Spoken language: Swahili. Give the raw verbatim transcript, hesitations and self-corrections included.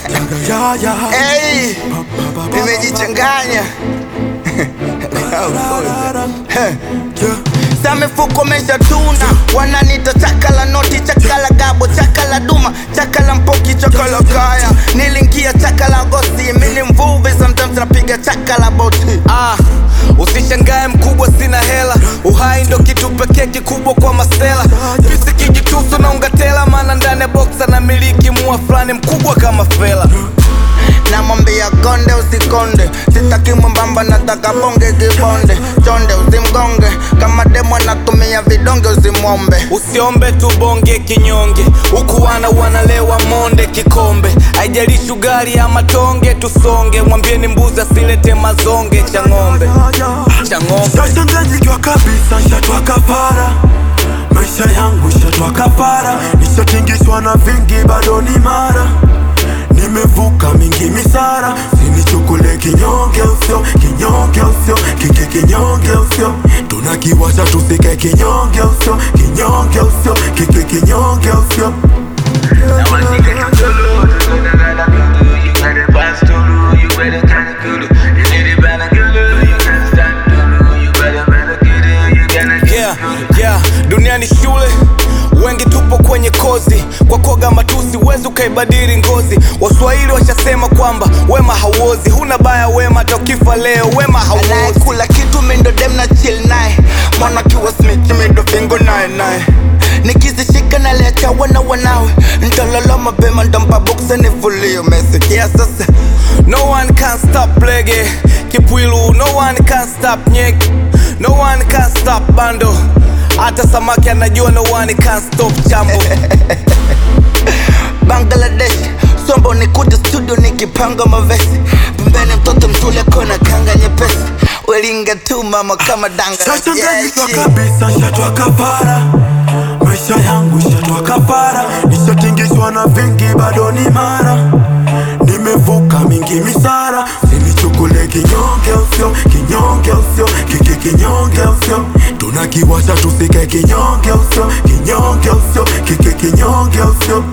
Hey, nimejichanganya. Sa mifuko mesha tuna, wananita chakala noti, chakala gabo, chakala duma, chakala mpoki, chakala kaya. Nilingia chakala gosi, mini mvuvi, sometimes napiga chakala boti. Ah, usishangae mkubwa sina hela, uhai ndo kitu pekee kikubwa kwa masela. Pisi kijitusu na ungatela, mana ndani boxa na miliki mua flani mkubwa kama fela. Namwambia konde usikonde, sitaki mwembamba nataka bonge kibonde. Chonde usimgonge, kama demo anatumia vidonge usimwombe. Usiombe tu bonge kinyonge, huku wana wanalewa monde kikombe. Haijalishi ugali ama tonge tusonge, mwambieni mbuzi asilete mazonge cha ng'ombe. Cha ng'ombe. Sasa ndanikiwa kabisa shatwa kafara, maisha yangu shatwa kafara. Nishatingishwa na vingi bado ni mara, nimevuka mingi misara. Sinichukule kinyonge usio, kinyonge usio, kike kinyonge usio. Tunakiwasha tusike kinyonge usio, kinyonge usio, kike kinyonge usio. Yeah, yeah, dunia ni shule, wengi tupo kwenye kozi. Kwa koga matusi wezi ukaibadili ngozi. Waswahili washasema kwamba wema hauozi. Huna baya wema hata ukifa leo wema hauozi. Anayekula kitu mindo dem na chill nae, mwana kiwa smith mindo fingo nae nae. Nikizishika na lecha wana wanawe, ntalala mapema ndampa boxa nifulio. Mesikia sasa, no one can stop lege Kipwilu, no one can stop nyek, no one can stop bando. Hata samaki anajua no one can stop chambo. Bangladesh, sombo nikuja studio nikipanga mavesi. Pembeni mtoto mtule kona kanga nyepesi. Welinga tu mama kama danga. Sasa ndanikiwa kabisa shatwa kafara, maisha yangu shatwa kafara. Nishatingishwa na vingi bado ni mara, nimevuka mingi misara. Sinichukule kinyonge usio, kinyonge usio, kike kinyonge usio. Tunakiwasha tusike kinyonge usio, kinyonge usio, kike kinyonge usio.